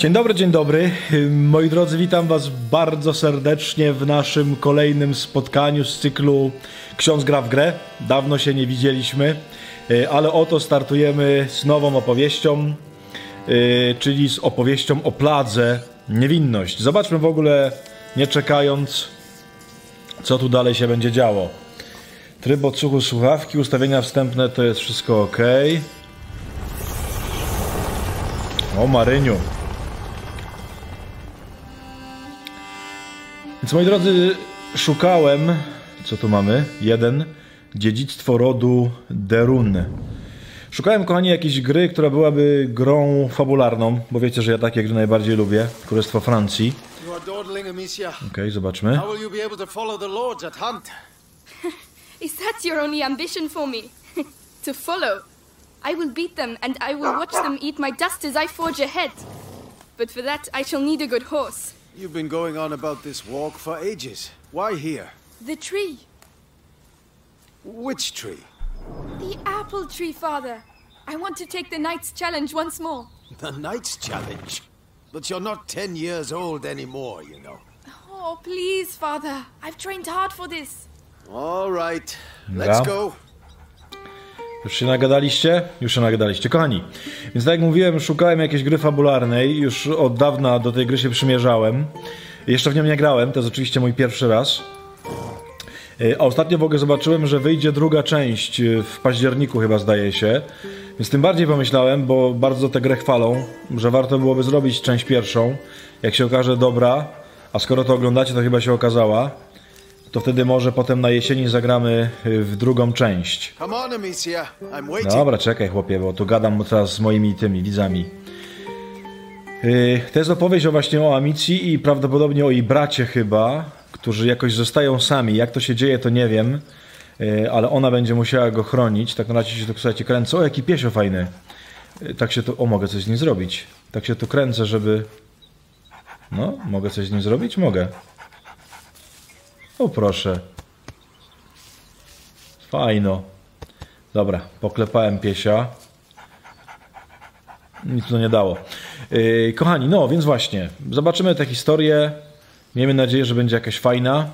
Dzień dobry. Moi drodzy, witam was bardzo serdecznie w naszym kolejnym spotkaniu z cyklu Ksiądz gra w grę. Dawno się nie widzieliśmy, ale oto startujemy z nową opowieścią, czyli z opowieścią o pladze Niewinność. Zobaczmy w ogóle, nie czekając, co tu dalej się będzie działo. Tryb odsłuchu słuchawki, ustawienia wstępne, to jest wszystko ok. O, Maryniu. Więc, moi drodzy, szukałem, co tu mamy? Dziedzictwo rodu Derun. Szukałem, kochani, jakiejś gry, która byłaby grą fabularną, bo wiecie, że ja takie gry najbardziej lubię. Królestwo Francji. Okej, zobaczmy. Is that your only ambition for me? To follow? I will beat them and I will watch them eat my dust as I forge ahead. But for that I shall need a good horse. You've been going on about this walk for ages. Why here? The tree. Which tree? The apple tree, father. I want to take the knight's challenge once more. The Knight's Challenge? But you're not 10 years old anymore, you know. Oh, please, father. I've trained hard for this. All right, Dobra. let's go. Już się nagadaliście? Już się nagadaliście. Kochani, więc tak jak mówiłem, szukałem jakiejś gry fabularnej. Już od dawna do tej gry się przymierzałem. Jeszcze w nią nie grałem, to jest oczywiście mój pierwszy raz. A ostatnio w ogóle zobaczyłem, że wyjdzie druga część w październiku chyba, zdaje się. Więc tym bardziej pomyślałem, bo bardzo tę grę chwalą, że warto byłoby zrobić część pierwszą. Jak się okaże dobra, a skoro to oglądacie, to chyba się okazała, to wtedy może potem na jesieni zagramy w drugą część. Come on, Amicia. I'm waiting. Dobra, czekaj chłopie, bo tu gadam teraz z moimi widzami. To jest opowieść właśnie o Amici i prawdopodobnie o jej bracie chyba, którzy jakoś zostają sami. Jak to się dzieje, to nie wiem, ale ona będzie musiała go chronić. Tak na razie się tu, słuchajcie, kręcę. O, jaki piesio fajny. Tak się tu... O, mogę coś z nim zrobić. Tak się tu kręcę, żeby... No, mogę coś z nim zrobić? Mogę. O, proszę. Fajno. Dobra, poklepałem piesia. Nic to nie dało. Kochani, no więc właśnie. Zobaczymy tę historię. Miejmy nadzieję, że będzie jakaś fajna.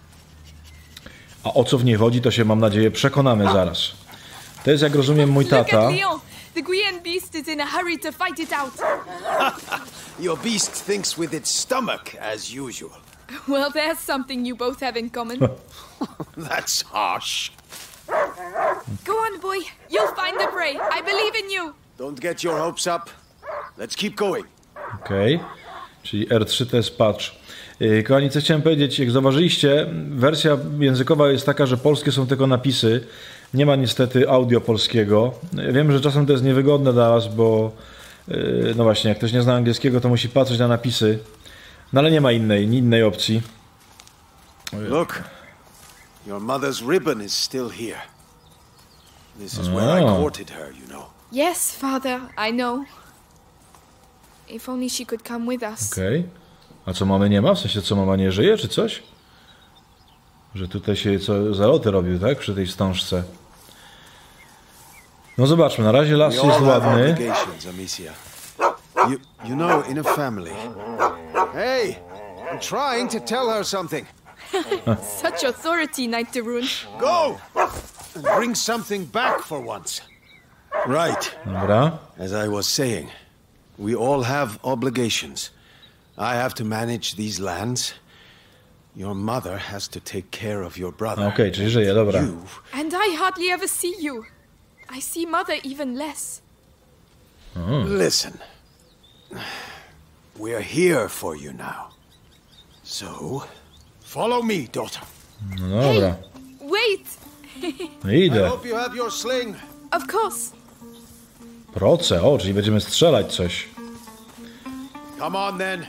A o co w niej chodzi, to się, mam nadzieję, przekonamy zaraz. To jest, jak rozumiem, mój tata. Look at Leon. The Guyenne beast is in a hurry to fight it out. Your beast thinks with its stomach, as usual. Well, there's something you both have in common. That's harsh. Go on, boy. You'll find the prey. I believe in you. Don't get your hopes up. Let's keep going. Okej. Czyli R3 to jest patch. Kochani, co chciałem powiedzieć, jak zauważyliście, wersja językowa jest taka, że polskie są tylko napisy. Nie ma niestety audio polskiego. Wiem, że czasem to jest niewygodne dla was, bo no właśnie, jak ktoś nie zna angielskiego, to musi patrzeć na napisy. No ale nie ma innej opcji. Look, your mother's ribbon is still here. This is where I courted her, you know. Yes, father. I know. If only she could come with us. Okej. A co, mamy nie ma? W sensie, co, mama nie żyje, czy coś? Że tutaj się zaloty robił, tak? Przy tej wstążce. No zobaczmy, na razie las jest ładny. Amicia. You know, in a family. Hey, I'm trying to tell her something. Such authority, Knight de Rune. Go! And bring something back for once. Right. Dobra. As I was saying, we all have obligations. I have to manage these lands. Your mother has to take care of your brother. Okej, czyli żyje, dobra. You, And I hardly ever see you. I see mother even less. listen. We're here for you now. So, follow me, daughter. No dobra. Wait! No I idę. hope you have your sling. Of course. Proce, o, czyli będziemy strzelać coś. Come on, then.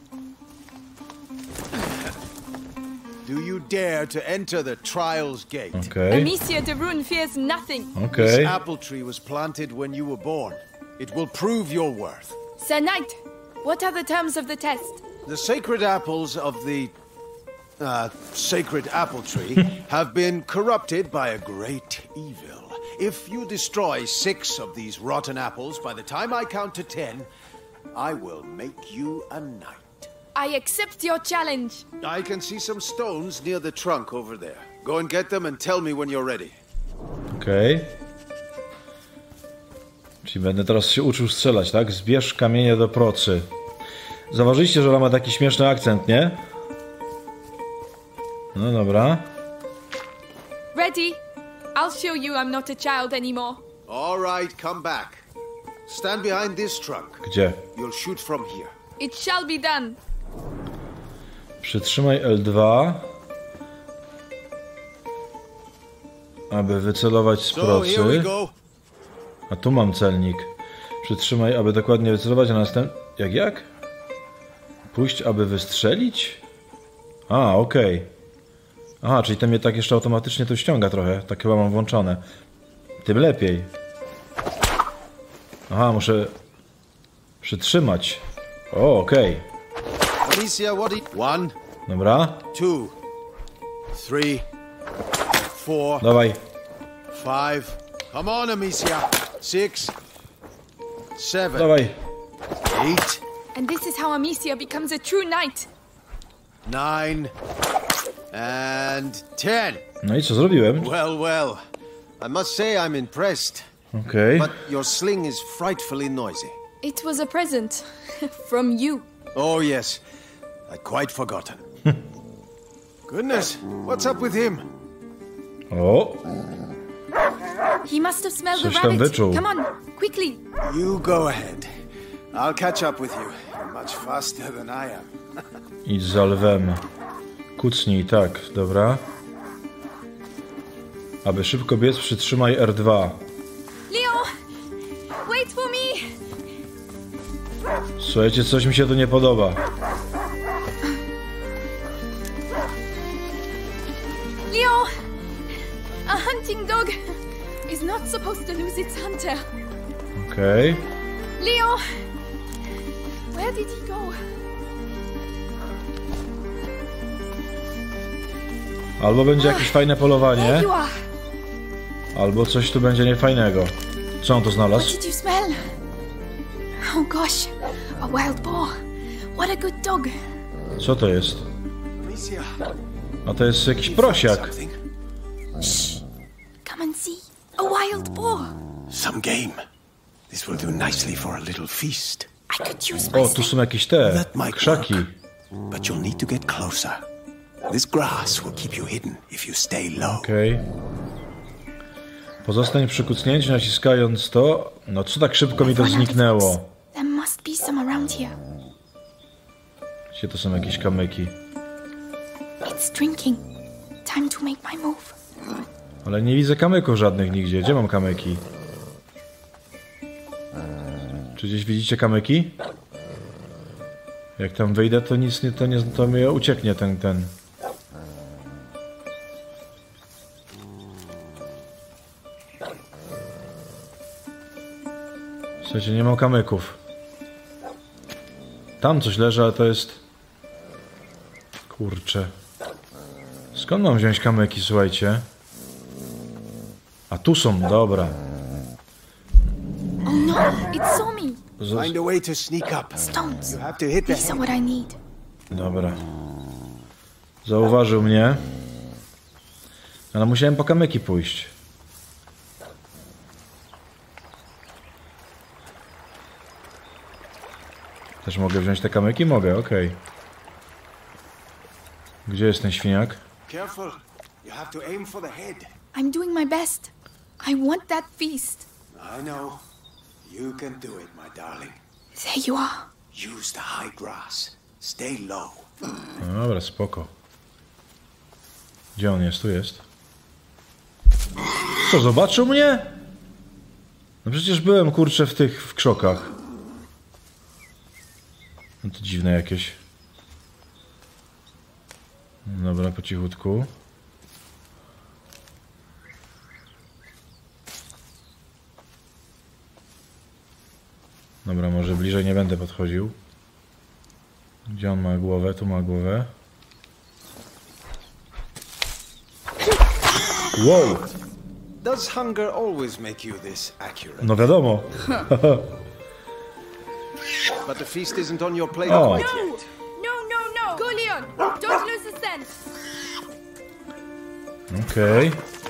Do you dare to enter the Trials Gate? Okej, Amicia de Rune fears nothing. okej. This apple tree was planted when you were born. It will prove your worth. Sir Knight, what are the terms of the test? The sacred apples of the sacred apple tree have been corrupted by a great evil. If you destroy 6 of these rotten apples by the time I count to 10, I will make you a knight. I accept your challenge. I can see some stones near the trunk over there. Go and get them and tell me when you're ready. Okej. Czyli będę teraz się uczył strzelać, tak? Zbierz kamienie do procy. Zauważyliście, że ona ma taki śmieszny akcent, nie? No dobra. Ready? I'll show you I'm not a child anymore. All right, come back. Stand behind this trunk. Gdzie? You'll shoot from here. It shall be done. Przytrzymaj L2, aby wycelować z So, here we procy. go. A tu mam celnik. Przytrzymaj, aby dokładnie wycelować, a następnie... Jak? Puść, aby wystrzelić? A, okej. Aha, czyli to mnie tak jeszcze automatycznie to ściąga trochę. Tak chyba mam włączone. Tym lepiej. Aha, muszę... przytrzymać. O, okej. Amicia, what do you... 1, Dobra. 2, 3, 4, Dawaj. 5. Come on, Amicia. 6, 7, Dawaj. 8, And this is how Amicia becomes a true knight. 9, and 10. No i co zrobiłem? Well, well. I must say I'm impressed. Okej. But your sling is frightfully noisy. It was a present from you. Oh, yes. I'd quite forgotten. Goodness, what's up with him? O, He must have smelled the Coś tam rabbit. wyczuł. Come on, quickly. You go ahead. I'll catch up with you. You're much faster than I am. idź za lwem. Kucnij, tak, dobra. Aby szybko biec, przytrzymaj R2. Leo, wait for me. Słuchajcie, coś mi się tu nie podoba. Leo, a hunting dog is not supposed to lose its hunter. Okej. Leo, where did he go? Albo będzie jakieś fajne There polowanie, you are. albo coś tu będzie niefajnego. Co on tu What znalazł? did you smell? Oh gosh, a wild boar. What a good dog. Co to jest? Amicia, A to jest jakiś prosiak. something? Come and see. A wild boar. Some game. This will do nicely for a little feast. I could use my O, tu są jakieś te That might krzaki. work. But you'll need to get closer. This grass will keep you hidden if you stay low. Okej. Pozostań przy kucnięciu, naciskając to. No co tak szybko mi to zniknęło? There must be some around here. Gdzie to są jakieś kamyki? It's drinking. Time to make my move. Ale nie widzę kamyków żadnych nigdzie. Gdzie mam kamyki? Czy gdzieś widzicie kamyki? Jak tam wyjdę, to nic nie, to mi ucieknie ten. Słuchajcie, nie mam kamyków. Tam coś leży, ale to jest... Kurczę. Skąd mam wziąć kamyki, słuchajcie? A tu są, dobra. Oh no, it saw me. Find a way to sneak up. Stones. You have to hit the These are head. what I need. Dobra. Zauważył mnie. Ale musiałem po kamyki pójść. Też mogę wziąć te kamyki? Mogę, okej. Gdzie jest ten świniak? Careful. You have to aim for the head. I'm doing my best. I want that feast. I know. You can do it, my darling. There you are. Use the high grass. Stay low. No dobra, spoko. Gdzie on jest? Tu jest. Co, zobaczył mnie? No przecież byłem, kurczę, w krzokach. No to dziwne jakieś. Dobra, po cichutku. Dobra, może bliżej nie będę podchodził. Gdzie on ma głowę? Tu ma głowę. Wow! Does hunger always make you this accurate? No wiadomo. but the feast isn't on your plate Oh. quite No! yet. No! Go, Leon! Don't lose the scent! Okej.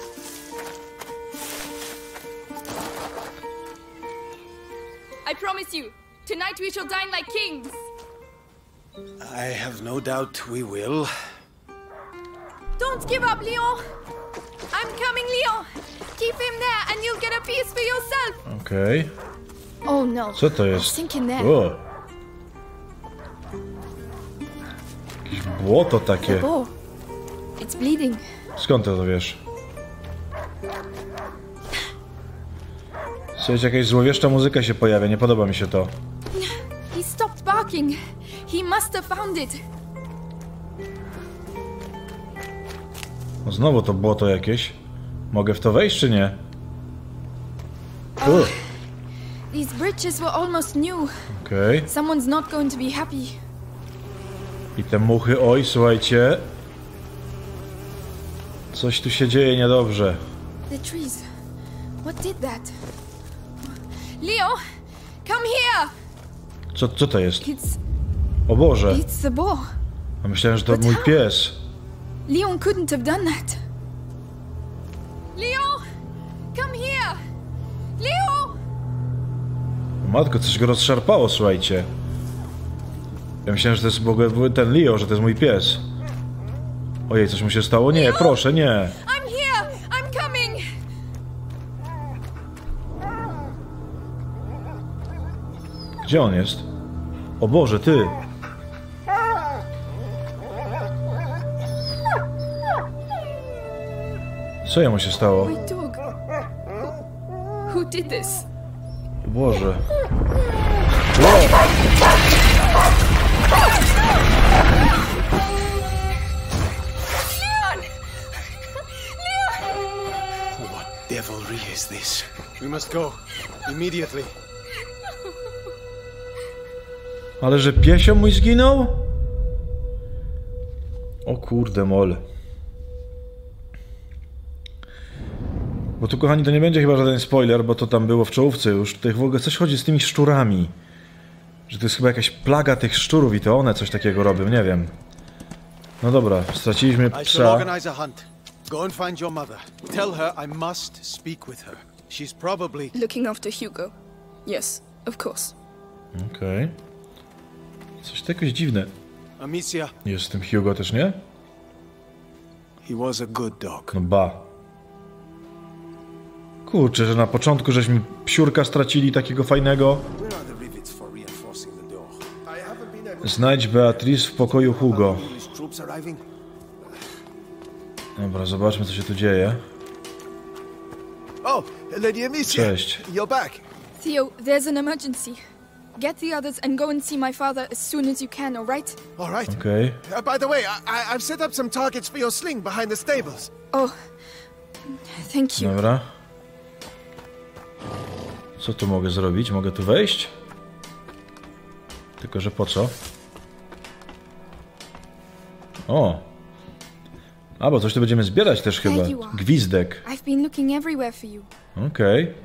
I promise you, tonight we shall dine like kings! I have no doubt we will. Don't give up, Leon! I'm coming, Leon! Keep him there and you'll get a piece for yourself! Okej. Oh no. Co to jest? It's sinking there. O. Jakieś błoto takie. Oh, it's bleeding. Skąd ty to wiesz? Słuchajcie, jakaś złowieszcza muzyka się pojawia, nie podoba mi się to. He stopped barking. He must have found it. No znowu to błoto jakieś. Mogę w to wejść, czy nie? These bridges were almost new. Okej. Someone's not going to be happy. I te muchy, oj, słuchajcie. Coś tu się dzieje niedobrze. The trees. What did that? Leo, come here! Co to jest? It's O Boże. it's the boar. A myślałem, że to mój pies. Leon couldn't have done that. Leo, come here! Leo! Matko, coś go rozszarpało, słuchajcie. Ja myślałem, że to jest w ogóle ten Leo, że to jest mój pies. Ojej, coś mu się stało? Nie, proszę, nie. I'm here! I'm coming! Gdzie on jest? O Boże, ty. Co jemu się stało? My dog. Who did this? O Boże. Leon! Leon! What devilry is this? We must go. Immediately. Ale że piesio mój zginął? O kurde mol. Bo tu, kochani, to nie będzie chyba żaden spoiler, bo to tam było w czołówce już. Tutaj w ogóle coś chodzi z tymi szczurami. Że to jest chyba jakaś plaga tych szczurów i to one coś takiego robią, nie wiem. No dobra, straciliśmy I shall psa. organize a hunt. Go and find your mother. Tell her I must speak with her. She's probably... Looking after Hugo. Yes, of course. Okej. Coś to jakoś dziwne. Amicia, Jest z tym Hugo też, nie? he was a good dog. No ba. Kurczę, że na początku żeśmy psiurka stracili takiego fajnego. Where are the rivets for reinforcing the door? I haven't been able Znajdź Beatrice w pokoju Hugo. English troops arriving. Dobra, zobaczmy, co się tu dzieje. Oh, Lady Amicia. Cześć. You're back. Theo, there's an emergency. Get the others and go and see my father as soon as you can, all right? All right. Okej. By the way, I've set up some targets for your sling behind the stables. Oh, thank you. Dobra. Co tu mogę zrobić? Mogę tu wejść? Tylko, że po co? O! A, bo coś tu będziemy zbierać też chyba. There you are. Gwizdek. I've been looking everywhere for you. Okej.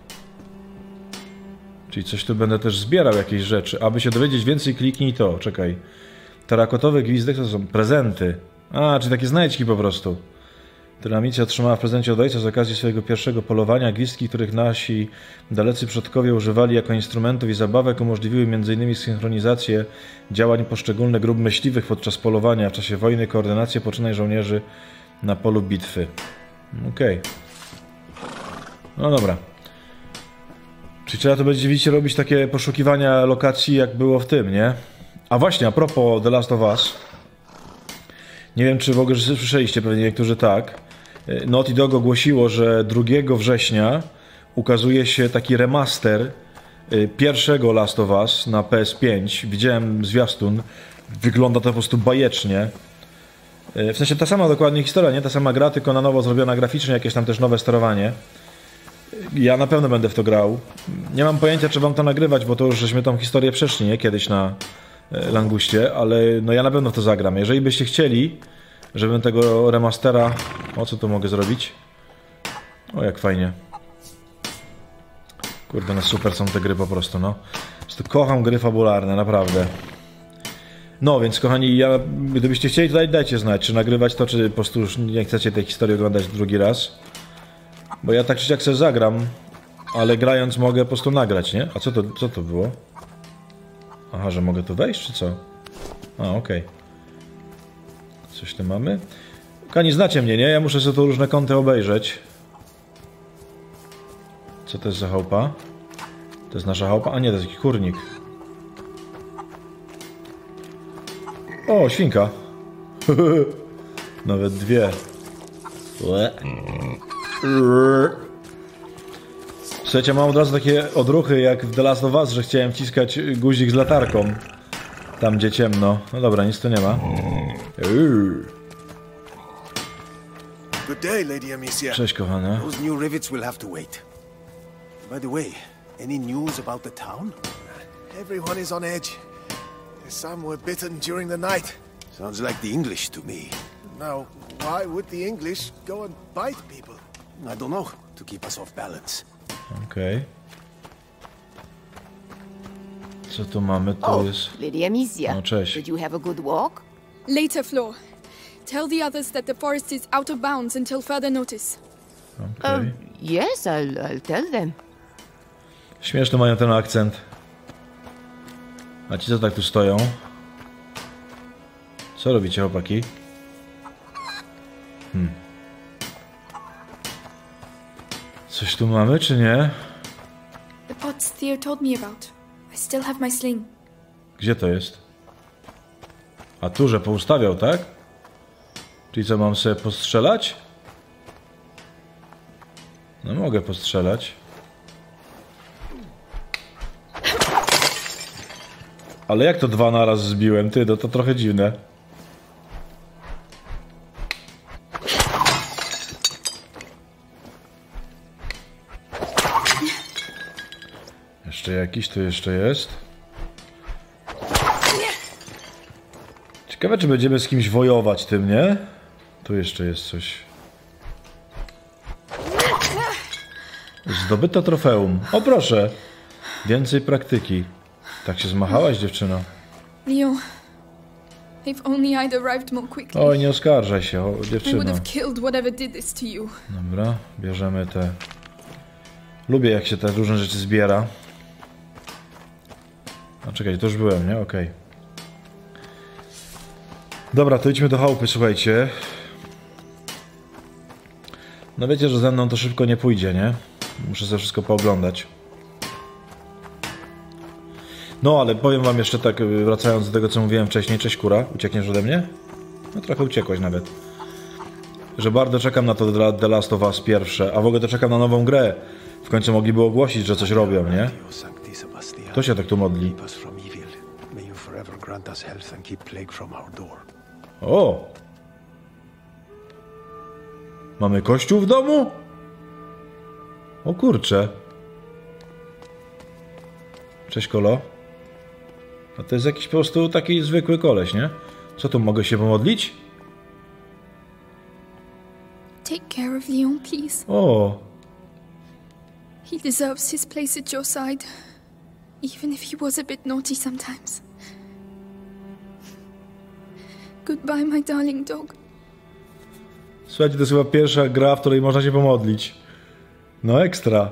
Czyli coś tu będę też zbierał, jakieś rzeczy. Aby się dowiedzieć więcej, kliknij to. Czekaj. Terakotowy gwizdek to są prezenty. A, czyli takie znajdźki po prostu. które Amicia otrzymała w prezencie od ojca z okazji swojego pierwszego polowania. Gwizdki, których nasi dalecy przodkowie używali jako instrumentów i zabawek, umożliwiły m.in. synchronizację działań poszczególnych grup myśliwych podczas polowania, w czasie wojny, koordynację poczynań żołnierzy na polu bitwy. Okej. No dobra. Czyli trzeba to będzie, widzicie, robić takie poszukiwania lokacji, jak było w tym, nie? A właśnie, a propos The Last of Us. Nie wiem, czy w ogóle słyszeliście, pewnie niektórzy tak. Naughty Dog ogłosiło, że 2 września ukazuje się taki remaster pierwszego Last of Us na PS5. Widziałem zwiastun. Wygląda to po prostu bajecznie. W sensie ta sama dokładnie historia, nie? Ta sama gra, tylko na nowo zrobiona graficznie, jakieś tam też nowe sterowanie. Ja na pewno będę w to grał. Nie mam pojęcia, czy wam to nagrywać, bo to już żeśmy tą historię przeszli, nie? Kiedyś na Languście, ale no ja na pewno w to zagram. Jeżeli byście chcieli, żebym tego remastera... O, co tu mogę zrobić? O, jak fajnie. Kurde, no super są te gry po prostu, no. Po prostu kocham gry fabularne, naprawdę. No, więc kochani, gdybyście chcieli, to dajcie znać, czy nagrywać to, czy po prostu już nie chcecie tej historii oglądać drugi raz. Bo ja tak czy siak sobie zagram, ale grając mogę po prostu nagrać, nie? A co to było? Aha, że mogę tu wejść, czy co? A, okej. Coś tu mamy? Kochani, znacie mnie, nie? Ja muszę sobie tu różne kąty obejrzeć. Co to jest za chałupa? To jest nasza chałupa? A nie, to jest jakiś kurnik. O, świnka. Nawet dwie. Słuchajcie, mam od razu takie odruchy jak w The Last of Us, że chciałem wciskać guzik z latarką. Tam, gdzie ciemno. No dobra, nic tu nie ma. Good day, Lady Amicia. Cześć, kochana. Those new rivets will have to wait. By the way, any news about the town? Everyone is on edge. Some were bitten during the night. Sounds like the English to me. Now, why would the English go and bite people? I don't know, to keep us off balance. Okej. Co tu mamy? Tu Oh, jest... Lady Amicia. No, cześć. Did you have a good walk? Later, Flo. Tell the others that the forest is out of bounds until further notice. Okej. Yes, I'll tell them. Śmieszny mają ten akcent. A ci co tak tu stoją? Co robicie, chłopaki? Coś tu mamy, czy nie? The pots Theo told me about. I still have my sling. Gdzie to jest? A tu, że poustawiał, tak? Czyli co, mam sobie postrzelać? No mogę postrzelać. Ale jak to dwa naraz zbiłem? Ty, no to trochę dziwne. Jeszcze jakiś, tu jeszcze jest. Ciekawe, czy będziemy z kimś wojować tym, nie? Tu jeszcze jest coś. Zdobyto trofeum. O proszę! Więcej praktyki. Tak się zmachałaś, dziewczyno. Leo, if only I'd arrived more quickly. Oj, nie oskarżaj się, I would dziewczyno. have killed whatever did this to you. Dobra, bierzemy te... Lubię, jak się te różne rzeczy zbiera. A czekaj, to już byłem, nie? Okej. Dobra, to idźmy do chałupy, słuchajcie. No wiecie, że ze mną to szybko nie pójdzie, nie? Muszę sobie wszystko pooglądać. No, ale powiem wam jeszcze tak, wracając do tego, co mówiłem wcześniej. Cześć, kura. Uciekniesz ode mnie? No trochę uciekłaś nawet. Że bardzo czekam na to The Last of Us pierwsze, a w ogóle to czekam na nową grę. W końcu mogliby ogłosić, że coś robią, nie? Kto się tak tu modli? O! Mamy kościół w domu? O kurcze. Cześć, kolo. A to jest jakiś po prostu taki zwykły koleś, nie? Co tu, mogę się pomodlić? Take care of Leon, please. O! He deserves his place at your side, even if he was a bit naughty sometimes. Goodbye, my darling dog. Słuchajcie, to jest chyba pierwsza gra, w której można się pomodlić. No ekstra.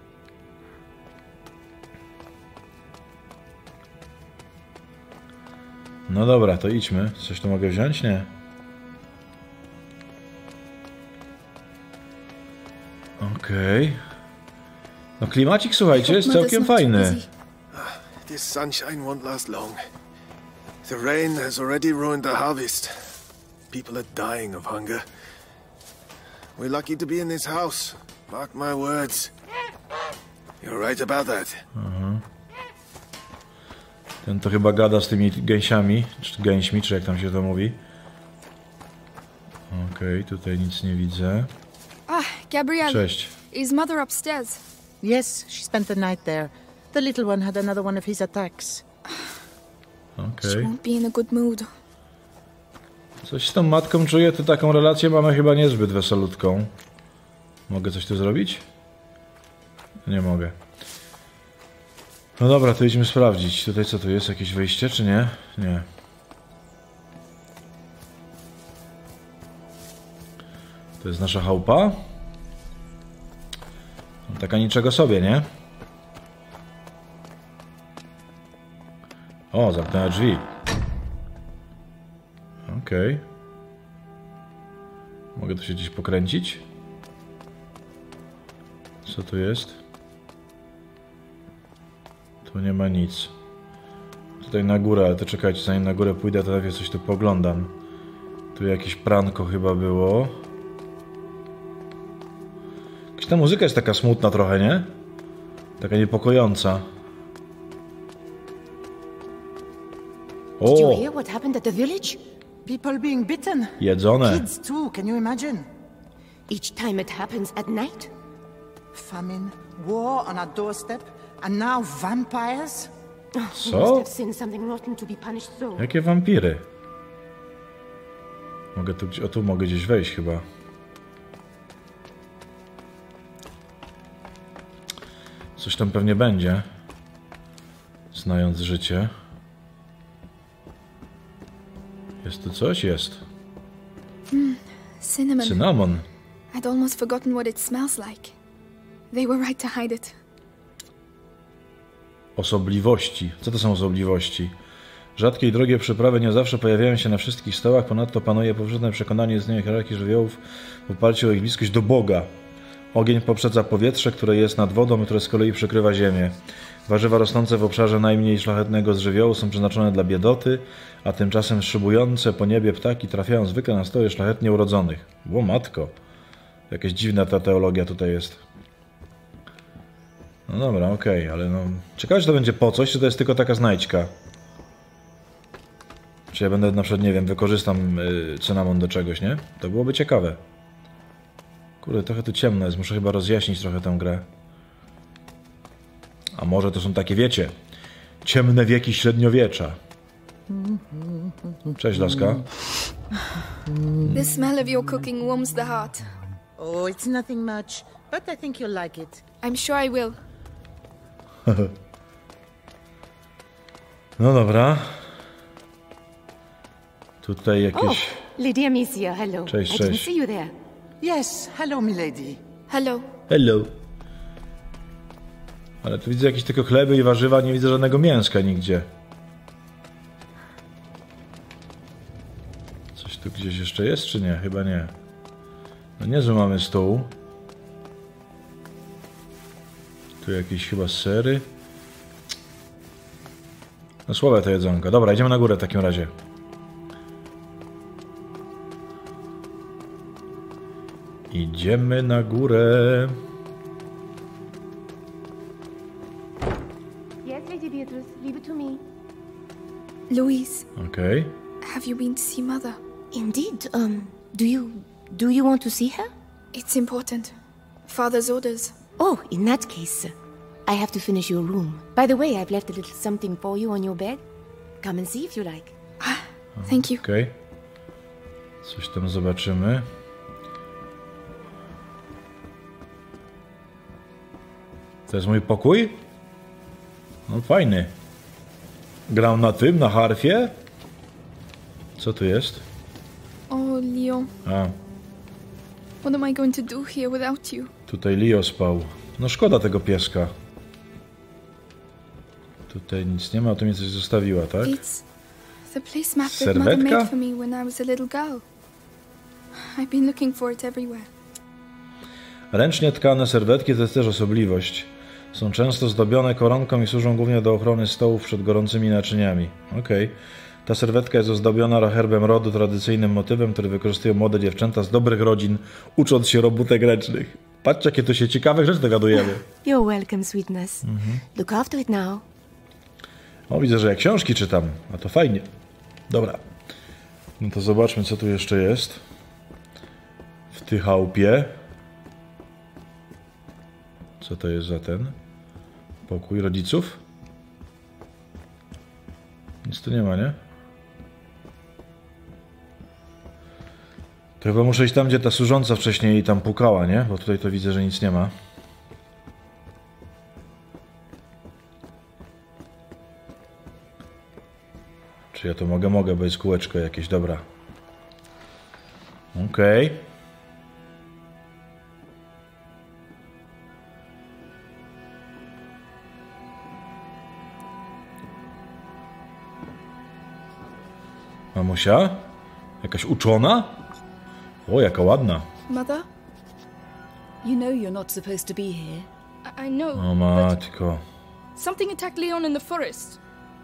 No dobra, to idźmy. Coś tu mogę wziąć? Nie. Okej. No klimacik, słuchajcie, jest całkiem fajny. This sunshine won't last long. The rain has already ruined the harvest. People are dying of hunger. We're lucky to be in this house. Mark my words. You're right about that. Ten to chyba gada z tymi gęsiami, czy gęśmi, czy jak tam się to mówi. Okej, tutaj nic nie widzę. Ah, Gabrielle. Cześć. Is mother upstairs? Yes, she spent the night there. The little one had another one of his attacks. She Okej. won't be in a good mood. Coś z tą matką czuję, to taką relację mamy chyba niezbyt wesolutką. Mogę coś tu zrobić? Nie mogę. No dobra, to idźmy sprawdzić. Tutaj co tu jest? Jakieś wyjście, czy nie? Nie. To jest nasza chałupa. No, taka niczego sobie, nie? O, zamknęła drzwi. Okej. Mogę tu się gdzieś pokręcić? Co tu jest? Tu nie ma nic. Tutaj na górę, ale to czekajcie, zanim na górę pójdę, to najpierw coś tu poglądam. Tu jakieś pranko chyba było. Jakaś ta muzyka jest taka smutna trochę, nie? Taka niepokojąca. Did you O! hear what happened at the village? People being bitten. Jedzone. Kids too, can you imagine? Each time it happens at night? Famine, war on our doorstep, and now vampires? We must Co? have sinned something rotten to be punished so. Jakie wampiry? Mogę tu, o tu mogę gdzieś wejść chyba. Coś tam pewnie będzie. Znając życie. Jest tu coś? Jest. Cinnamon. Cynamon. I'd almost forgotten what it smells like. They were right to hide it. Osobliwości. Co to są osobliwości? Rzadkie i drogie przyprawy nie zawsze pojawiają się na wszystkich stołach, ponadto panuje powszechne przekonanie istnienia hierarchii żywiołów w oparciu o ich bliskość do Boga. Ogień poprzedza powietrze, które jest nad wodą, które z kolei przykrywa ziemię. Warzywa rosnące w obszarze najmniej szlachetnego z żywiołu są przeznaczone dla biedoty, a tymczasem szybujące po niebie ptaki trafiają zwykle na stoły szlachetnie urodzonych. Ło matko. Jakaś dziwna ta teologia tutaj jest. No dobra, okej, ale no... Ciekawe, czy to będzie po coś, czy to jest tylko taka znajdźka? Czy ja będę na przykład, nie wiem, wykorzystam cynamon do czegoś, nie? To byłoby ciekawe. Kurde, trochę tu ciemno jest, muszę chyba rozjaśnić trochę tę grę. A może to są takie, wiecie, ciemne wieki średniowiecza. Cześć, laska. The smell of your cooking warms the heart. Oh, it's nothing much, but I think you'll like it. I'm sure I will. No dobra. Tutaj Oh, jakieś... Lady Amicia, hello. Cześć, I didn't cześć. see you there. Yes, hello, milady. Hello. Hello. Ale tu widzę jakieś tylko chleby i warzywa, nie widzę żadnego mięska nigdzie. Coś tu gdzieś jeszcze jest, czy nie? Chyba nie. No niezły mamy stół. Tu jakieś chyba sery. No słabe to jedzonko. Dobra, idziemy na górę w takim razie. Idziemy na górę. Yes, Lady Beatrice, leave it to me. Louise, Okej. have you been to see Mother? Indeed, do you want to see her? It's important. Father's orders. Oh, in that case, I have to finish your room. By the way, I've left a little something for you on your bed. Come and see if you like. Thank you. Okej. Coś tam zobaczymy. To jest mój pokój? No fajny. Grał na tym, na harfie? Co tu jest? Oh, Leo. A, What am I going to do here without you? tutaj Leo spał. No szkoda tego pieska. Tutaj nic nie ma, a tu mi coś zostawiła, tak? It's the placemat that Mother Serwetka? made for me when I was a little girl. I've been looking for it everywhere. Ręcznie tkane serwetki to jest też osobliwość. Są często zdobione koronką i służą głównie do ochrony stołów przed gorącymi naczyniami. Okej. Ta serwetka jest ozdobiona herbem rodu, tradycyjnym motywem, który wykorzystują młode dziewczęta z dobrych rodzin, ucząc się robótek ręcznych. Patrzcie, jakie to się ciekawych rzeczy dogadujemy. You're welcome, sweetness. Look after it now. O, widzę, że ja książki czytam. A to fajnie. Dobra. No to zobaczmy, co tu jeszcze jest. W tej chałupie. Co to jest za ten? Pokój rodziców? Nic tu nie ma, nie? To chyba muszę iść tam, gdzie ta służąca wcześniej tam pukała, nie? Bo tutaj to widzę, że nic nie ma. Czy ja to mogę? Mogę, bo jest kółeczko jakieś, dobra. Okej. Mamusia? Jakaś uczona? O, jaka ładna. Mother? You know you're not supposed to be here. I know, O but matko. something attacked Leon in the forest.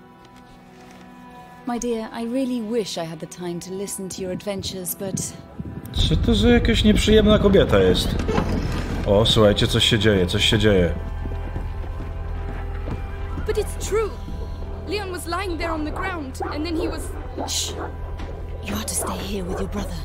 My dear, I really wish I had the time to listen to your adventures, but Co to za jakaś nieprzyjemna kobieta jest? O, słuchajcie, coś się dzieje, coś się dzieje. But it's true. Leon was lying there on the ground, and then he was... shh. You are to stay here with your brother.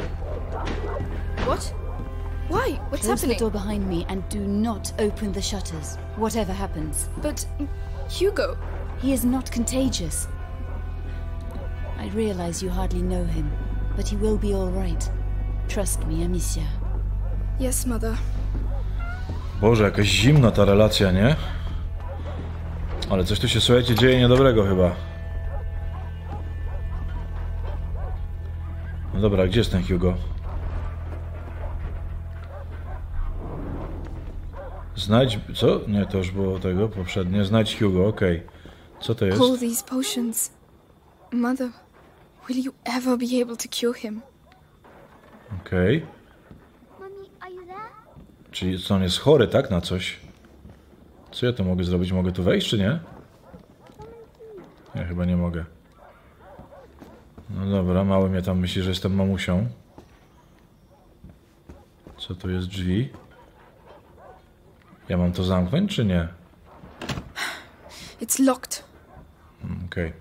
What? Why? What's Close the happening? door behind me and do not open the shutters, whatever happens. But... Hugo... He is not contagious. I realize you hardly know him, but he will be all right. Trust me, Amicia. Yes, mother. Boże, jakaś zimna ta relacja, nie? Ale coś tu się, słuchajcie, dzieje niedobrego chyba. No dobra, gdzie jest ten Hugo? Znajdź... Co? Nie, to już było tego poprzednie. Znajdź Hugo, okej. Co to jest? All these potions. Mother, will you ever be able to cure him? Okej. Czyli co, on jest chory, tak? Na coś? Co ja tu mogę zrobić? Mogę tu wejść, czy nie? Ja chyba nie mogę. No dobra, mały mnie tam myśli, że jestem mamusią. Co tu jest? Drzwi? Ja mam to zamknąć, czy nie? It's locked. Okej.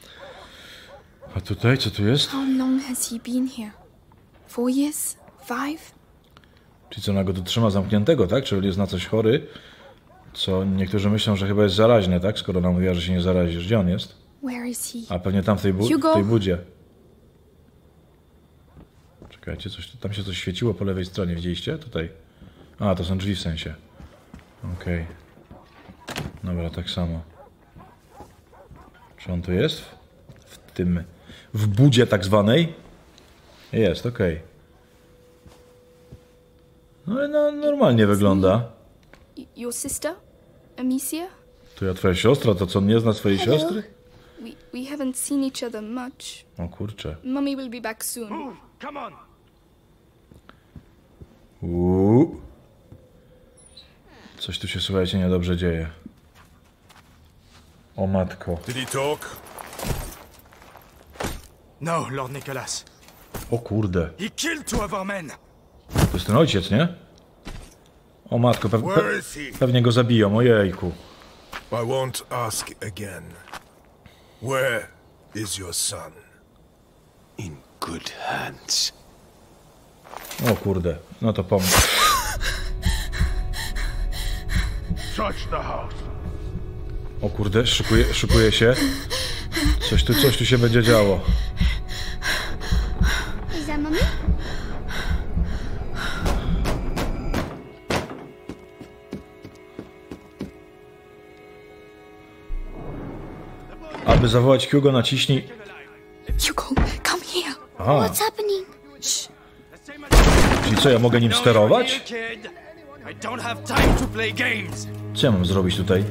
A tutaj, co tu jest? How long has he been here? 4 years? 5? Czyli co, ona go tu trzyma zamkniętego, tak? Czyli jest na coś chory? Co niektórzy myślą, że chyba jest zaraźny, tak? Skoro ona mówiła, że się nie zarazisz. Gdzie on jest? Where is he? A pewnie tam w tej, Hugo! w tej budzie. Czekajcie, tam się coś świeciło po lewej stronie, widzieliście? Tutaj. A, to są drzwi w sensie. Okej. Dobra, tak samo. Czy on tu jest? W budzie tak zwanej? Jest, okej. No ale normalnie wygląda. Your sister? Amicia? To ja twoja siostra, to co, on nie zna swojej Hello? siostry? We haven't seen each other much. O kurczę. Mummy will be back soon. Come on. Coś tu się, słuchajcie, niedobrze dzieje. O matko. Did he talk? No, Lord Nicholas. O kurde. He killed 2 of our men. To jest ten ojciec, nie? O matko, Where is he? pewnie go zabiją, ojejku. I won't ask again. Where is your son? In good hands. O kurde, no to pomóż. Search the house. O kurde, szykuje się. Coś tu się będzie działo. Is that Mummy? Aby zawołać Hugo, naciśnij... Hugo, come here. Aha, What's happening? czyli co, ja mogę nim sterować? I don't have time to play games. Co ja mam zrobić tutaj?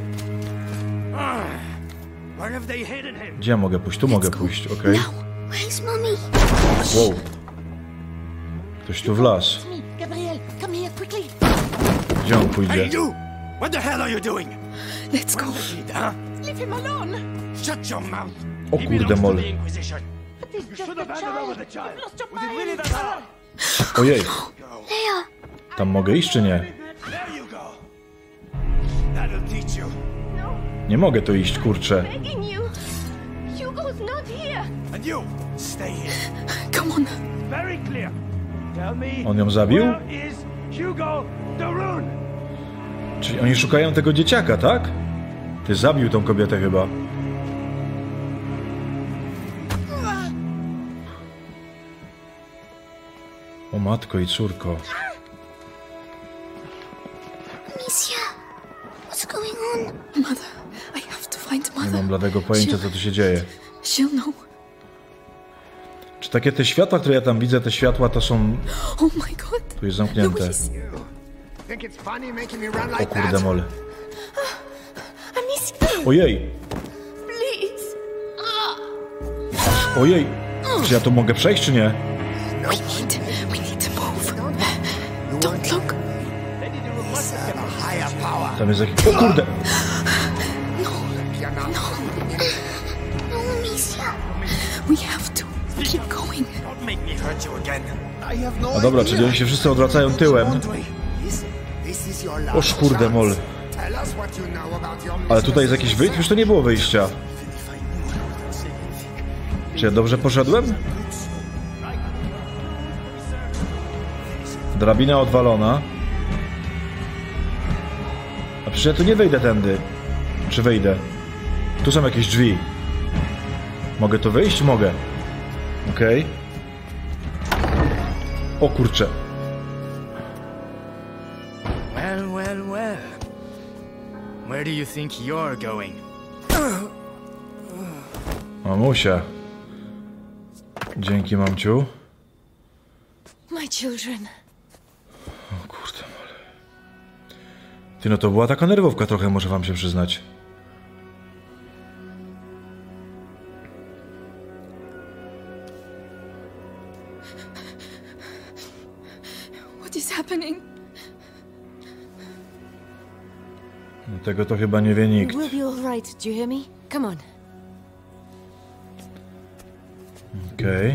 Where have they hidden him? Gdzie ja mogę pójść? Tu mogę pójść, okej. Where's Mummy? Wow. Ktoś tu wlazł. Gabriel, come here quickly. Gdzie on Hey pójdzie? you! What the hell are you doing? Let's go. Kid, huh? Leave him alone. Shut your mouth. O He kurde, belongs to mol. the Inquisition. It's just should a have handed over the child. child. You've lost your Was it really mind. that hard? Ojej, Leo, tam mogę iść czy nie? There you go. That'll teach you. Nie mogę tu iść, kurczę. begging you. Hugo's not here. And you, stay here. Come on. Very clear. Tell me. On ją zabił? Where is Hugo de Rune? Czyli oni szukają tego dzieciaka, tak? Ty zabił tą kobietę chyba. O matko i córko. Amicia, what's going on? Mother, I have to find Nie Mother. mam bladego pojęcia, co tu się dzieje. She'll know. Czy takie te światła, które ja tam widzę, te światła to są... Oh my god. Tu jest zamknięte. O kurde mole. Ojej. Ojej. Czy ja tu mogę przejść, czy nie? We need to move. Don't look. Tam jest jakiś... O kurde! No, Amicia. We have to keep going. No dobra, czyli oni się wszyscy odwracają tyłem. Oż kurde mol. Ale tutaj jest jakiś wyjście? Już to nie było wyjścia. Czy ja dobrze poszedłem? Drabina odwalona. A przecież ja tu nie wejdę tędy. Czy wejdę? Tu są jakieś drzwi. Mogę tu wyjść? Mogę. Okej. O kurczę. Well. Where do you think you're going? Mamusia. Dzięki, mamciu. My children. O kurde mole. Ty, no to była taka nerwówka trochę, muszę wam się przyznać. What is happening? Tego to chyba nie wie nikt. We'll be all right. Do you hear me? Come on. Okej.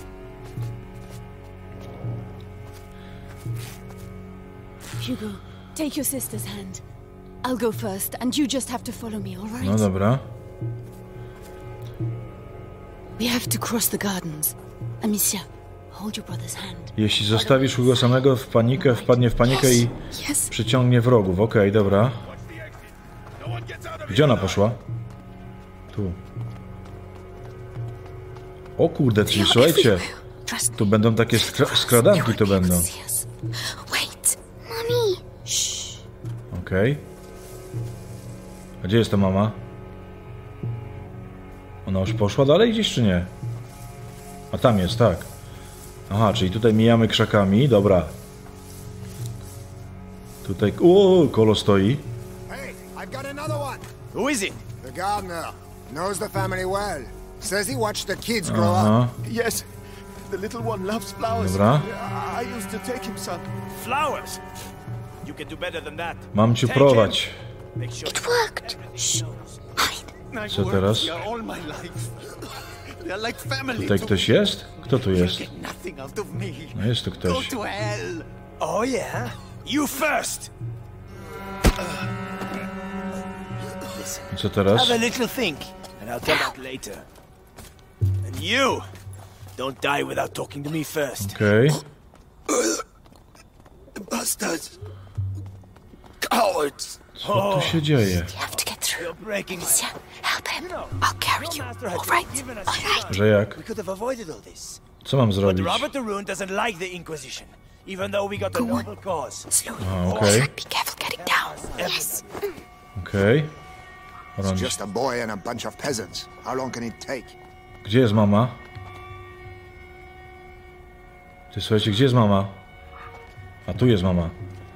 Hugo, take your sister's hand. I'll go first, and you just have to follow me, all right? No dobra. We have to cross the gardens. Amicia, hold your brother's hand. Jeśli zostawisz go samego w panikę, wpadnie w panikę i przyciągnie wrogów. Okej, dobra. Gdzie ona poszła? Tu. O kurde, czyli słuchajcie. Tu będą takie skradanki, to będą. Wait. Mommy. Okej. A gdzie jest ta mama? Ona już poszła dalej gdzieś, czy nie? A tam jest, tak. Aha, czyli tutaj mijamy krzakami, dobra. Tutaj... O, Kolo stoi. Hey, I've got another one. Who is it? The gardener. Knows the family well. Says he watched the kids grow Aha. up. Yes, the little one loves flowers. Dobra. I used to take him some. Flowers. You can do better than that. Mam cię prowadź. It worked. Shh. Hide. Co teraz? All my life. They're like family. Tutaj ktoś jest? Kto tu jest? Get nothing out of me. No jest tu Go ktoś. to hell. Oh yeah? You first. I co teraz? Have a little think, and I'll tell that later. And you, don't die without talking to me first. Okej. Bastards. Cowards. Co tu się dzieje? You have to get through. You're breaking. Amicia, help him. I'll carry you. All right. All right. Że jak? We could have avoided all this. Co mam But zrobić? Robert the Rune doesn't like the Inquisition, even though we got the noble cause. Slowly. A, okej. Be careful getting down. Yes. Okej. It's just a boy and a bunch of peasants. How long can it take? Gdzie jest mama? Ty, słuchajcie, gdzie jest mama? A tu jest mama.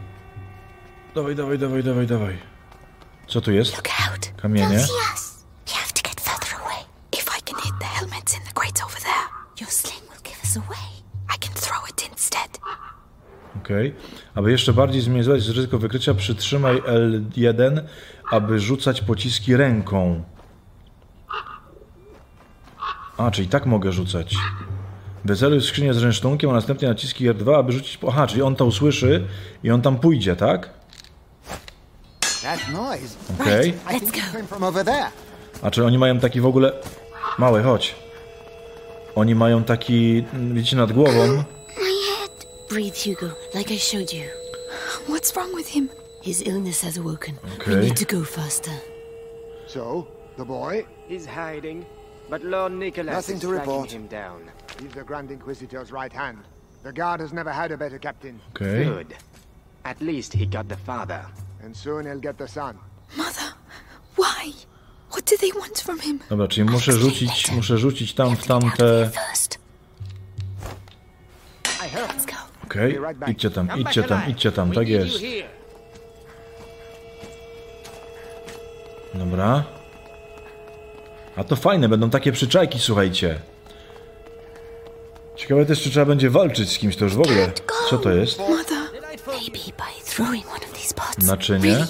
Dawaj. Co tu jest? Look out. Kamienie. You have to get further away. If I can hit the helmets in the crates over there, your sling will give us away. I can throw it instead. Okej. Aby jeszcze bardziej zminimalizować ryzyko wykrycia, przytrzymaj L1, aby rzucać pociski ręką. A, czyli tak mogę rzucać. Wyceluj skrzynię z rynsztunkiem, a następnie naciski R2, aby rzucić... Aha, czyli on to usłyszy i on tam pójdzie, tak? That noise. Okej. I think it came from over there. A czy oni mają taki w ogóle... Mały, chodź. Oni mają taki... Widzicie, nad głową... Breathe, Hugo, like I showed you. What's wrong with him? His illness has awoken. Okay. We need to go faster. So, the boy? He's hiding, but Lord Nicholas Nothing is to tracking report. him down. He's the Grand Inquisitor's right hand. The guard has never had a better captain. Okej. Good. At least he got the father. And soon he'll get the son. Mother, why? What do they want from him? Dobra, czyli muszę rzucić tam w tamte... Okej, idźcie tam, idźcie tam, idźcie tam, tak jest. Dobra. A to fajne, będą takie przyczajki, słuchajcie. Ciekawe też, czy trzeba będzie walczyć z kimś, to już w ogóle. Co to jest? Naczynie.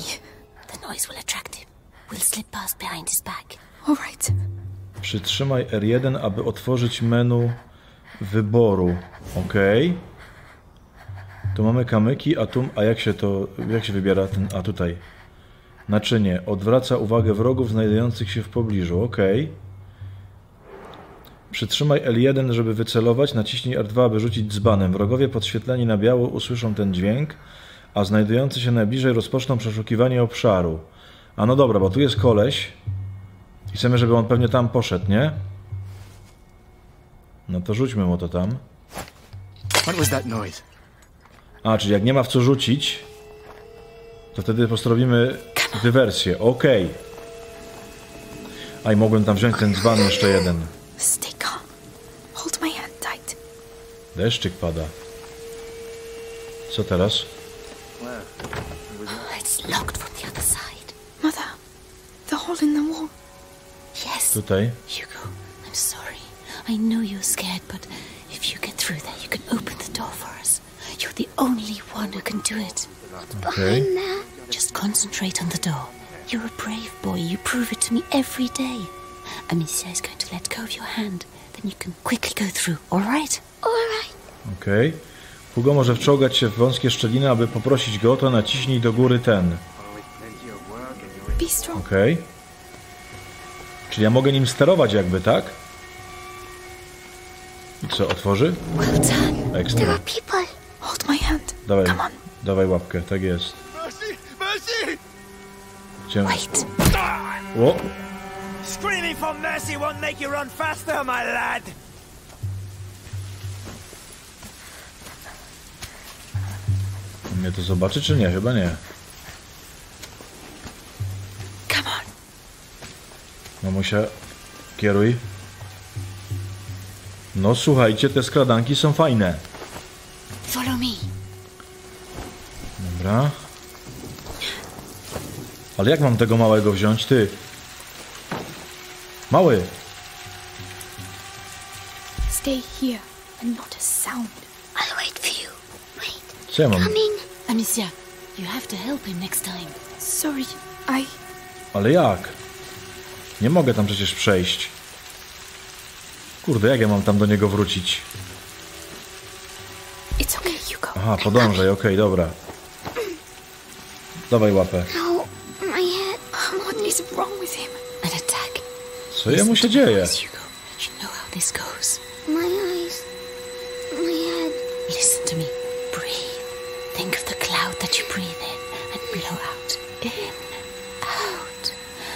Przytrzymaj R1, aby otworzyć menu wyboru. Okej. Tu mamy kamyki, a jak się wybiera ten, a tutaj. Naczynie. Odwraca uwagę wrogów znajdujących się w pobliżu. Okej. Przytrzymaj L1, żeby wycelować. Naciśnij R2, aby rzucić dzbanem. Wrogowie podświetleni na biało usłyszą ten dźwięk, a znajdujący się najbliżej rozpoczną przeszukiwanie obszaru. A no dobra, bo tu jest koleś. I chcemy, żeby on pewnie tam poszedł, nie? No to rzućmy mu to tam. A, czyli jak nie ma w co rzucić, to wtedy po prostu robimy dywersję. Okej. A i mogłem tam wziąć ten dzban jeszcze jeden. Deszczyk pada. Co teraz? Tutaj. Hugo, I'm sorry. I know you're scared, but if you get through there, you can open the door for us. You're the only one who can do it. Okay. Just concentrate on the door. You're a brave boy. You prove it to me every day. Amicia is going to let go of your hand. Then you can quickly go through, all right? All right. Okej. Hugo może wczołgać się w wąskie szczeliny, aby poprosić go, to naciśnij do góry ten. Okej. Czyli ja mogę nim sterować jakby, tak? I co, otworzy? Ekstra. Dawaj, dawaj łapkę, tak jest. Wait. O! Screaming for mercy won't make you run faster, my lad. Mnie to zobaczy, czy nie? Chyba nie. Mamusia, kieruj. No słuchajcie, te skradanki są fajne. Follow me. Dobra. Ale jak mam tego małego wziąć, ty? Mały. Stay here and not a sound. I'll wait for you. Wait. Co ja mam? Amicia, you have to help him next time. Sorry, Ale jak? Nie mogę tam przecież przejść. Kurde, jak ja mam tam do niego wrócić? It's okay, Hugo. Aha, podążaj, okej, dobra. Dawaj łapę. No, my head. What is wrong with him? An attack. Co jemu się dzieje? Hugo, you know how this goes. My eyes. My head. Listen to me. Breathe. Think of the cloud that you breathe in and blow out. In, out.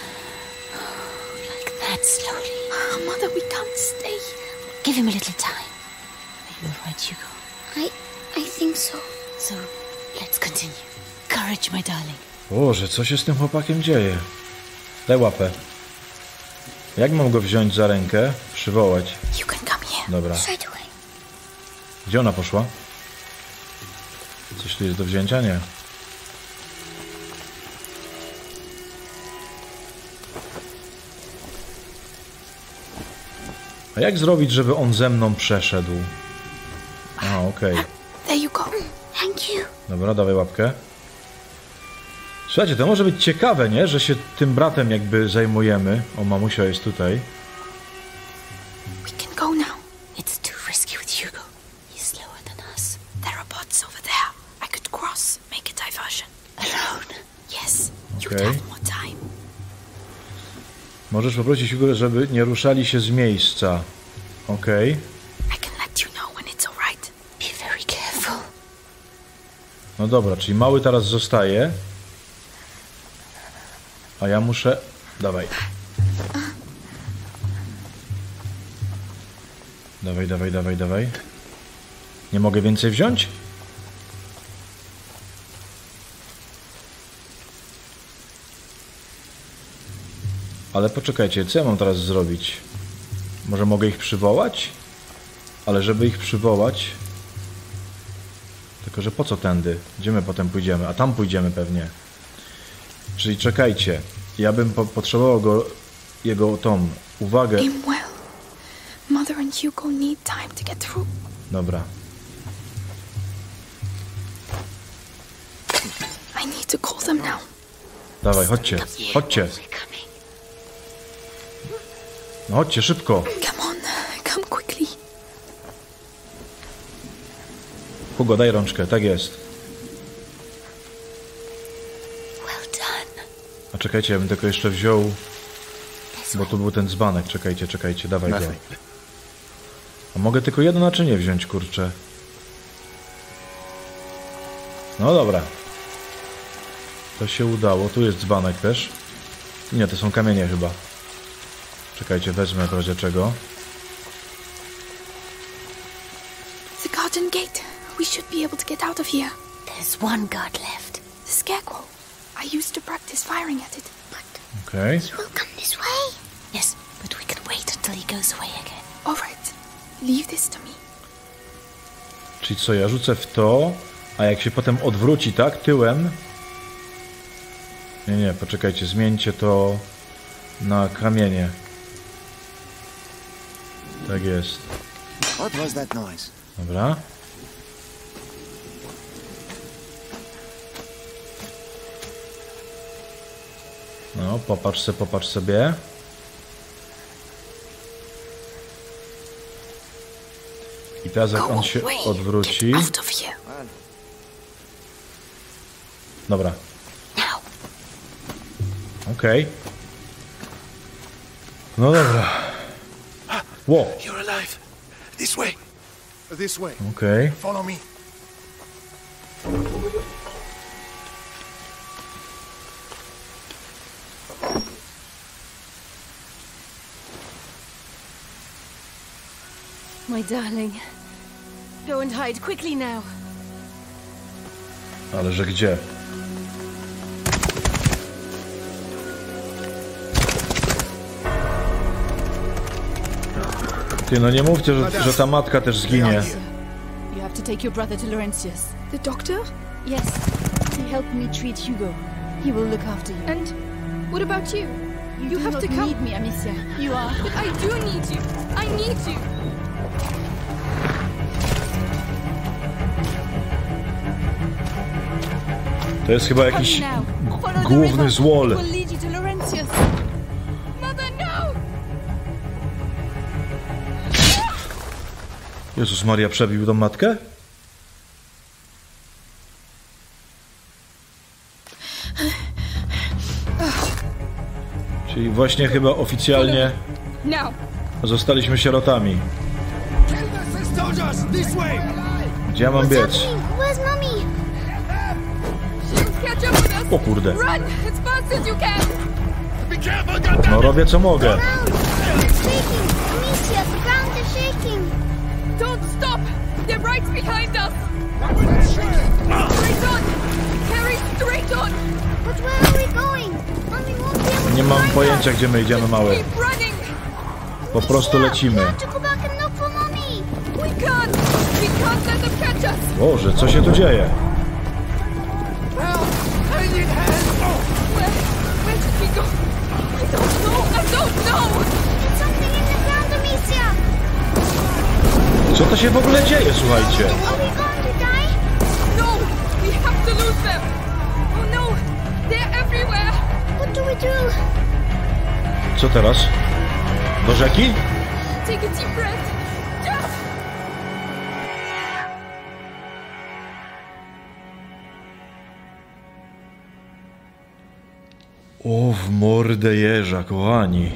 Like that slowly. Mother, we can't stay. Give him a little time. Are you alright, Hugo? I think so. So, let's continue. Courage, my darling. Boże, co się z tym chłopakiem dzieje? Daj łapę. Jak mam go wziąć za rękę? Przywołać. You can come here. Dobra. Straight away. Gdzie ona poszła? Coś tu jest do wzięcia? Nie. A jak zrobić, żeby on ze mną przeszedł? A, okej. There you go. Thank you. Dobra, dawaj łapkę. Słuchajcie, to może być ciekawe, nie? Że się tym bratem jakby zajmujemy. O, mamusia jest tutaj. We can go now. It's too risky with Hugo. He's slower than us. There are bots over there. I could cross, make a diversion. Alone? Yes. You Okay. would have more time. Możesz poprosić Hugo, żeby nie ruszali się z miejsca. Okej. I can let you know when it's alright. Be very careful. No dobra, czyli mały teraz zostaje. A ja muszę... Dawaj. Dawaj, dawaj, dawaj, dawaj. Nie mogę więcej wziąć? Ale poczekajcie, co ja mam teraz zrobić? Może mogę ich przywołać? Ale żeby ich przywołać... Tylko, że po co tędy? Gdzie my potem pójdziemy? A tam pójdziemy pewnie. Czyli czekajcie. Ja bym potrzebował jego tą uwagę. Aim well. Mother and Hugo need time to get through. Dobra. I need to call them now. Dawaj, chodźcie. Chodźcie. No chodźcie, szybko. Come on, come quickly. Hugo, daj rączkę, tak jest. A czekajcie, ja bym tylko jeszcze wziął... Bo tu był ten dzbanek, czekajcie, dawaj go. A mogę tylko jedno naczynie wziąć, kurczę. No dobra. To się udało, tu jest dzbanek też. Nie, to są kamienie chyba. Czekajcie, wezmę w razie czego. The garden gate. We should be able to get out of here. There's one guard left. The scarecrow. I used to practice firing at it. Okay. He will come this way. Yes, but we can wait until he goes away again. All right. Leave this to me. Czyli co, ja rzucę w to, a jak się potem odwróci, tak, tyłem... Nie, poczekajcie, zmieńcie to na kamienie. Tak jest. What was that noise? Dobra. No, popatrz sobie. I teraz jak on się odwróci... Dobra. Okej. No dobra. Wow. You're alive. This way. This way. Okej. Follow me. My darling. Go and hide quickly now. Ale że gdzie? Ty, no nie mówcie, że ta matka też zginie. You have to take your brother to Laurentius. The doctor? Yes. He helped me treat Hugo. He will look after you. And what about you? You have do to not come. need me, Amicia. You are. But I do need you. I need you. To jest chyba jakiś główny złol. Mother, no! Jezus Maria, przebił tą matkę? Czyli właśnie chyba oficjalnie zostaliśmy sierotami. Gdzie ja mam biec? Where's mommy? Catch up with us. O kurde. Run as fast as you can. No robię co mogę. Shaking. Amicia, the ground is shaking. Don't stop. They're right behind us. Straight on. Carry straight on. But where are we going? Mommy won't be able to Nie mam find pojęcia, us. gdzie my idziemy, mały. Keep running. Po prostu lecimy. We have to go back and look for mommy. We can't. We can't let them catch us. Boże, co się tu dzieje? Where did we go? I don't know. There's something in the ground, Amicia. Co to się w ogóle dzieje, słuchajcie? Are we going to die? No, we have to lose them. Oh no, they're everywhere. What do we do? Co teraz? Do rzeki? Take a deep breath. Just. O, w mordę jeża, kochani.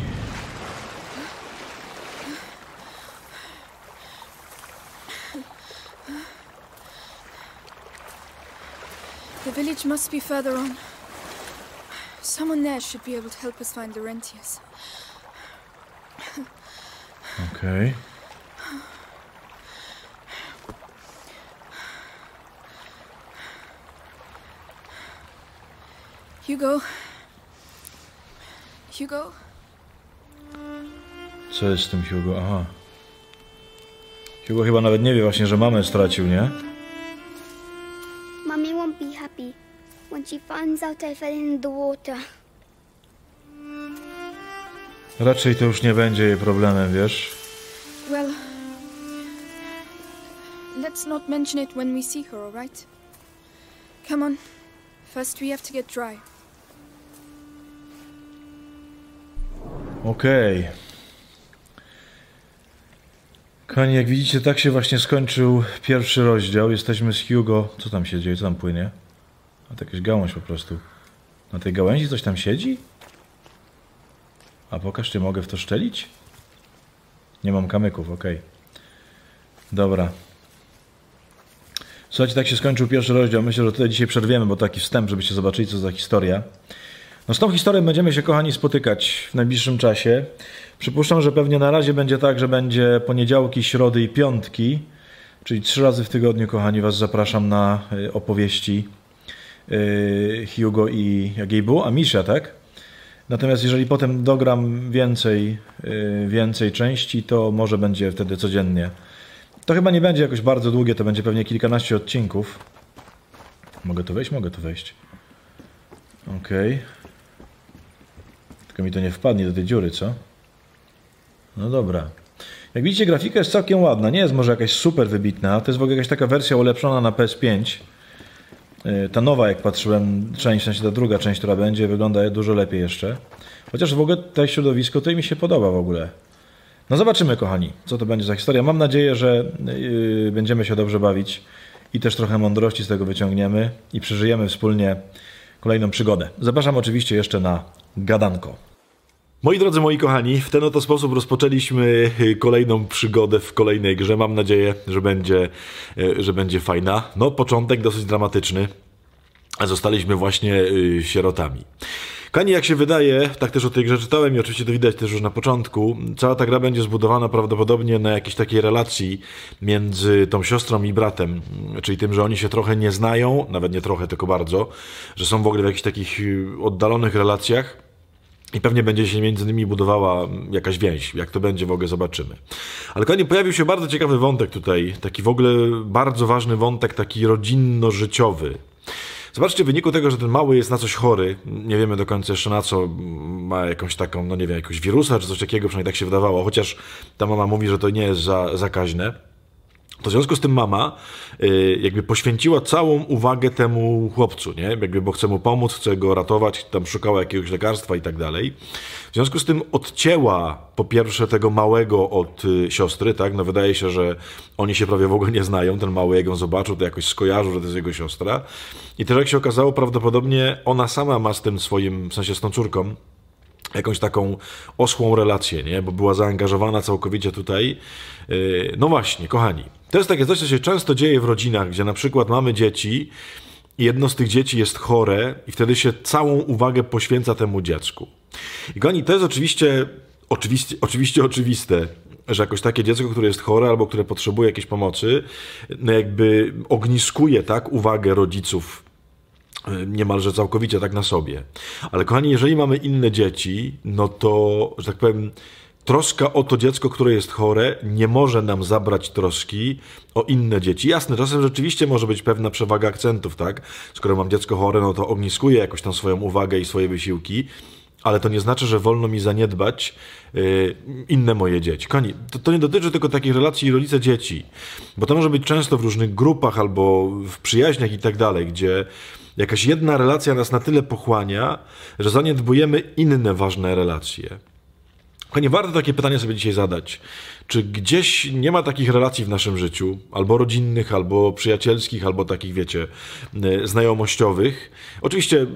The village must be further on. Someone there should be able to help us find Laurentius. Okej. Hugo. Hugo? Co jest z tym Hugo? Aha. Hugo chyba nawet nie wie właśnie, że mamę stracił, nie? comes out, I fell in the water. Raczej to już nie będzie jej problemem, wiesz? Well, let's not mention it when we see her, all right? Come on. First we have to get dry. Okej. Kochani, jak widzicie, tak się właśnie skończył pierwszy rozdział. Jesteśmy z Hugo. Co tam się dzieje? Co tam płynie? A to jakaś gałąź po prostu. Na tej gałęzi coś tam siedzi? A pokaż, czy mogę w to szczelić? Nie mam kamyków, okej. Dobra. Słuchajcie, tak się skończył pierwszy rozdział. Myślę, że tutaj dzisiaj przerwiemy, bo taki wstęp, żebyście zobaczyli, co za historia. No z tą historią będziemy się, kochani, spotykać w najbliższym czasie. Przypuszczam, że pewnie na razie będzie tak, że będzie poniedziałki, środy i piątki. Czyli 3 razy w tygodniu, kochani, was zapraszam na opowieści Hugo i jak jej było? Amisha, tak? Natomiast jeżeli potem dogram więcej części, to może będzie wtedy codziennie. To chyba nie będzie jakoś bardzo długie, to będzie pewnie kilkanaście odcinków. Mogę tu wejść? Mogę tu wejść. Okej. Tylko mi to nie wpadnie do tej dziury, co? No dobra. Jak widzicie, grafika jest całkiem ładna. Nie jest może jakaś super wybitna. To jest w ogóle jakaś taka wersja ulepszona na PS5. Ta nowa, jak patrzyłem, część, w sensie ta druga część, która będzie, wygląda dużo lepiej jeszcze. Chociaż w ogóle to środowisko to mi się podoba w ogóle. No zobaczymy, kochani, co to będzie za historia. Mam nadzieję, że będziemy się dobrze bawić i też trochę mądrości z tego wyciągniemy i przeżyjemy wspólnie kolejną przygodę. Zapraszam oczywiście jeszcze na gadanko. Moi drodzy, moi kochani, w ten oto sposób rozpoczęliśmy kolejną przygodę w kolejnej grze. Mam nadzieję, że będzie fajna. No, początek dosyć dramatyczny, a zostaliśmy właśnie sierotami. Kochani, jak się wydaje, tak też o tej grze czytałem i oczywiście to widać też już na początku, cała ta gra będzie zbudowana prawdopodobnie na jakiejś takiej relacji między tą siostrą i bratem, czyli tym, że oni się trochę nie znają, nawet nie trochę, tylko bardzo, że są w ogóle w jakichś takich oddalonych relacjach i pewnie będzie się między nimi budowała jakaś więź. Jak to będzie, w ogóle zobaczymy. Ale kochani, pojawił się bardzo ciekawy wątek tutaj, taki w ogóle bardzo ważny wątek, taki rodzinno-życiowy. Zobaczcie, w wyniku tego, że ten mały jest na coś chory, nie wiemy do końca jeszcze na co, ma jakąś taką, no nie wiem, jakiegoś wirusa czy coś takiego, przynajmniej tak się wydawało, chociaż ta mama mówi, że to nie jest zakaźne, to w związku z tym mama jakby poświęciła całą uwagę temu chłopcu, nie? Jakby, bo chce mu pomóc, chce go ratować, tam szukała jakiegoś lekarstwa i tak dalej. W związku z tym odcięła po pierwsze tego małego od siostry, tak? No wydaje się, że oni się prawie w ogóle nie znają. Ten mały, jak ją zobaczył, to jakoś skojarzył, że to jest jego siostra. I też jak się okazało, prawdopodobnie ona sama ma z tym swoim, w sensie z tą córką, jakąś taką oschłą relację, nie? Bo była zaangażowana całkowicie tutaj. No właśnie, kochani, to jest takie coś, co się często dzieje w rodzinach, gdzie na przykład mamy dzieci i jedno z tych dzieci jest chore i wtedy się całą uwagę poświęca temu dziecku. I kochani, to jest oczywiście oczywiste, że jakoś takie dziecko, które jest chore albo które potrzebuje jakiejś pomocy, no jakby ogniskuje, tak, uwagę rodziców niemalże całkowicie tak na sobie. Ale kochani, jeżeli mamy inne dzieci, no to, że tak powiem, troska o to dziecko, które jest chore, nie może nam zabrać troski o inne dzieci. Jasne, czasem rzeczywiście może być pewna przewaga akcentów, tak? Skoro mam dziecko chore, no to ogniskuję jakoś tam swoją uwagę i swoje wysiłki, ale to nie znaczy, że wolno mi zaniedbać inne moje dzieci. Kochani, to nie dotyczy tylko takich relacji rodzice-dzieci, bo to może być często w różnych grupach albo w przyjaźniach i tak dalej, gdzie jakaś jedna relacja nas na tyle pochłania, że zaniedbujemy inne ważne relacje. Kochani, warto takie pytanie sobie dzisiaj zadać. Czy gdzieś nie ma takich relacji w naszym życiu, albo rodzinnych, albo przyjacielskich, albo takich, wiecie, znajomościowych? Oczywiście,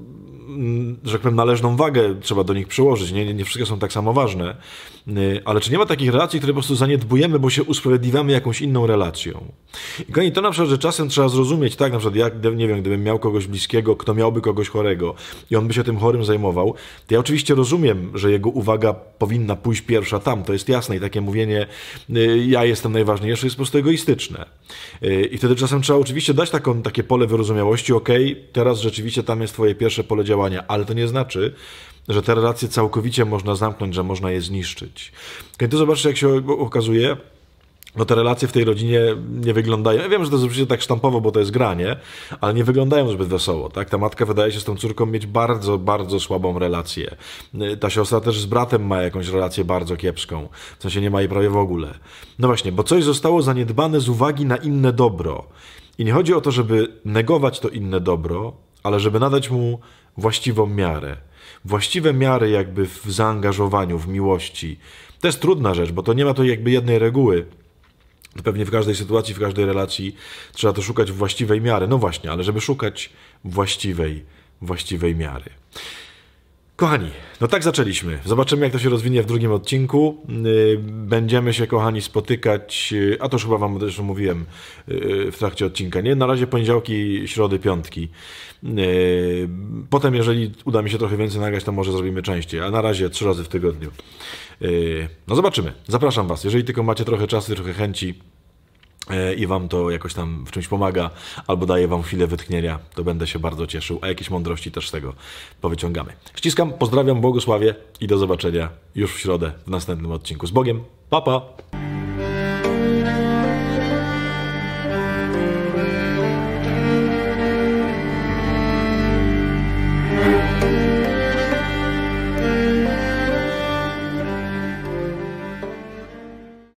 że tak powiem, należną wagę trzeba do nich przyłożyć, nie wszystkie są tak samo ważne, ale czy nie ma takich relacji, które po prostu zaniedbujemy, bo się usprawiedliwiamy jakąś inną relacją? I kochani, to na przykład, że czasem trzeba zrozumieć, tak, na przykład ja, nie wiem, gdybym miał kogoś bliskiego, kto miałby kogoś chorego i on by się tym chorym zajmował, to ja oczywiście rozumiem, że jego uwaga powinna pójść pierwsza tam, to jest jasne i takie mówienie, ja jestem najważniejszy, jest po prostu egoistyczne. I wtedy czasem trzeba oczywiście dać takie pole wyrozumiałości, okej, teraz rzeczywiście tam jest twoje pierwsze pole działania, ale to nie znaczy, że te relacje całkowicie można zamknąć, że można je zniszczyć. Kiedy to zobaczcie, jak się okazuje, no te relacje w tej rodzinie nie wyglądają. Ja wiem, że to jest oczywiście tak sztampowo, bo to jest granie, ale nie wyglądają zbyt wesoło, tak? Ta matka wydaje się z tą córką mieć bardzo, bardzo słabą relację. Ta siostra też z bratem ma jakąś relację bardzo kiepską. W sensie nie ma jej prawie w ogóle. No właśnie, bo coś zostało zaniedbane z uwagi na inne dobro. I nie chodzi o to, żeby negować to inne dobro, ale żeby nadać mu właściwą miarę. Właściwe miary jakby w zaangażowaniu, w miłości. To jest trudna rzecz, bo to nie ma tu jakby jednej reguły. To pewnie w każdej sytuacji, w każdej relacji trzeba to szukać właściwej miary. No właśnie, ale żeby szukać właściwej miary. Kochani, no tak zaczęliśmy. Zobaczymy, jak to się rozwinie w drugim odcinku. Będziemy się, kochani, spotykać, a to już chyba wam też mówiłem w trakcie odcinka, nie? Na razie poniedziałki, środy, piątki. Potem, jeżeli uda mi się trochę więcej nagrać, to może zrobimy częściej, a na razie 3 razy w tygodniu. No zobaczymy. Zapraszam was. Jeżeli tylko macie trochę czasu, trochę chęci i wam to jakoś tam w czymś pomaga, albo daje wam chwilę wytchnienia, to będę się bardzo cieszył, a jakieś mądrości też z tego powyciągamy. Ściskam, pozdrawiam, błogosławię i do zobaczenia już w środę w następnym odcinku. Z Bogiem, pa pa!